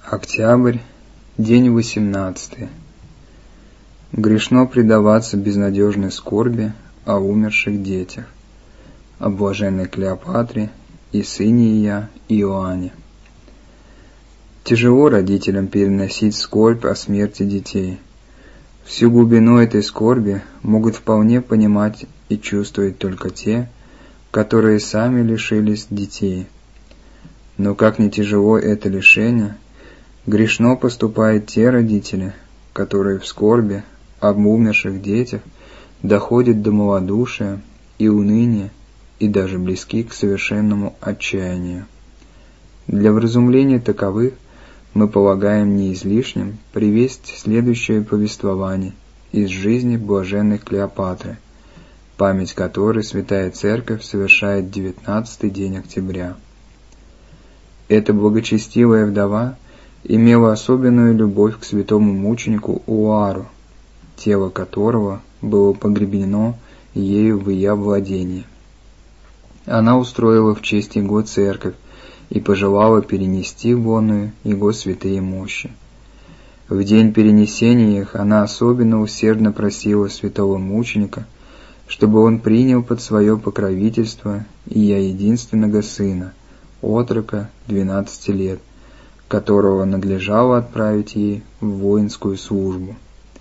Октябрь, день 18. Грешно предаваться безнадежной скорби о умерших детях, о блаженной Клеопатре и сыне ее Иоанне. Тяжело родителям переносить скорбь о смерти детей. Всю глубину этой скорби могут вполне понимать и чувствовать только те, которые сами лишились детей. Но как ни тяжело это лишение, грешно поступают те родители, которые в скорби об умерших детях доходят до малодушия и уныния и даже близки к совершенному отчаянию. Для вразумления таковых мы полагаем не излишним привести следующее повествование из жизни блаженной Клеопатры, память которой Святая Церковь совершает 19-й день октября. Эта благочестивая вдова имела особенную любовь к святому мученику Уару, тело которого было погребено ею в ее владении. Она устроила в честь его церковь и пожелала перенести в оную его святые мощи. В день перенесения их она особенно усердно просила святого мученика, чтобы он принял под свое покровительство ее единственного сына, отрока 12 лет, которого надлежало отправить ей в воинскую службу.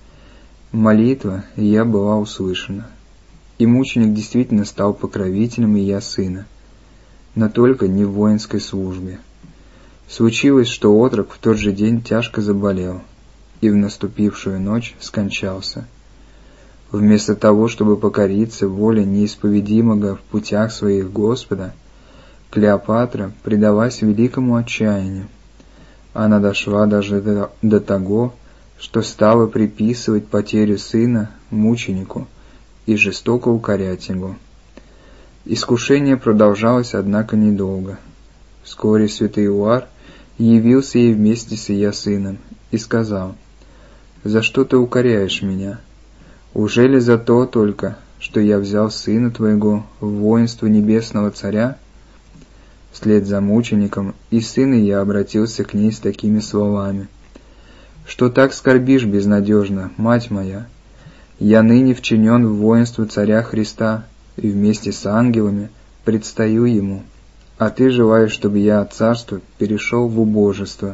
Молитва ее была услышана, и мученик действительно стал покровителем ее сына, но только не в воинской службе. Случилось, что отрок в тот же день тяжко заболел и в наступившую ночь скончался. Вместо того, чтобы покориться воле неисповедимого в путях своих Господа, Клеопатра предалась великому отчаянию. Она дошла даже до того, что стала приписывать потерю сына мученику и жестоко укорять его. Искушение продолжалось, однако, недолго. Вскоре святый Уар явился ей вместе с ее сыном и сказал: «За что ты укоряешь меня? Ужели за то только, что я взял сына твоего в воинство небесного царя?» Вслед за мучеником и сын ее обратился к ней с такими словами: «Что так скорбишь безнадежно, мать моя? Я ныне вчинен в воинство царя Христа и вместе с ангелами предстаю ему, а ты желаешь, чтобы я от царства перешел в убожество».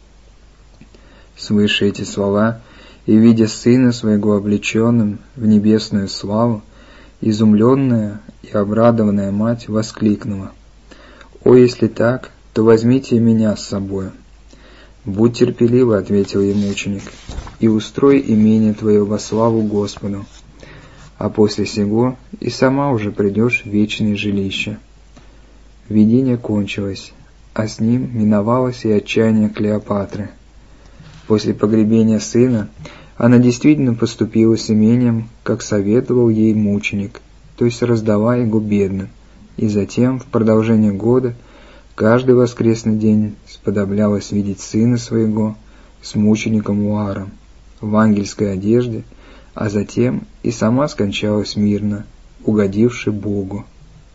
Слыша эти слова и видя сына своего облеченным в небесную славу, изумленная и обрадованная мать воскликнула: «О, если так, то возьмите меня с собою». «Будь терпеливо», — ответил ей мученик, — «и устрой имение твое во славу Господу, а после сего и сама уже придешь в вечное жилище». Видение кончилось, а с ним миновалось и отчаяние Клеопатры. После погребения сына она действительно поступила с имением, как советовал ей мученик, то есть раздала его бедным, и затем, в продолжение года, каждый воскресный день сподоблялась видеть сына своего с мучеником Уаром в ангельской одежде, а затем и сама скончалась мирно, угодивши Богу.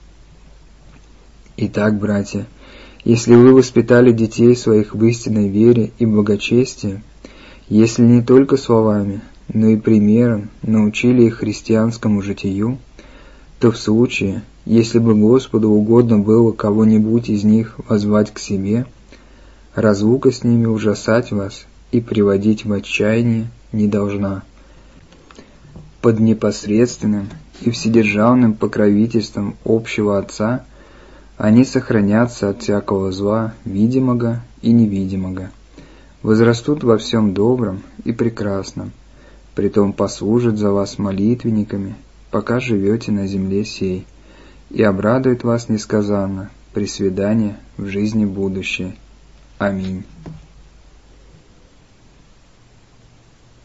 Итак, братья, если вы воспитали детей своих в истинной вере и благочестии, если не только словами, но и примером научили их христианскому житию, то в случае, если бы Господу угодно было кого-нибудь из них воззвать к себе, разлука с ними ужасать вас и приводить в отчаяние не должна. Под непосредственным и вседержавным покровительством общего Отца они сохранятся от всякого зла видимого и невидимого, возрастут во всем добром и прекрасном, притом послужат за вас молитвенниками, пока живете на земле сей, и обрадует вас несказанно при свидании в жизни будущей. Аминь.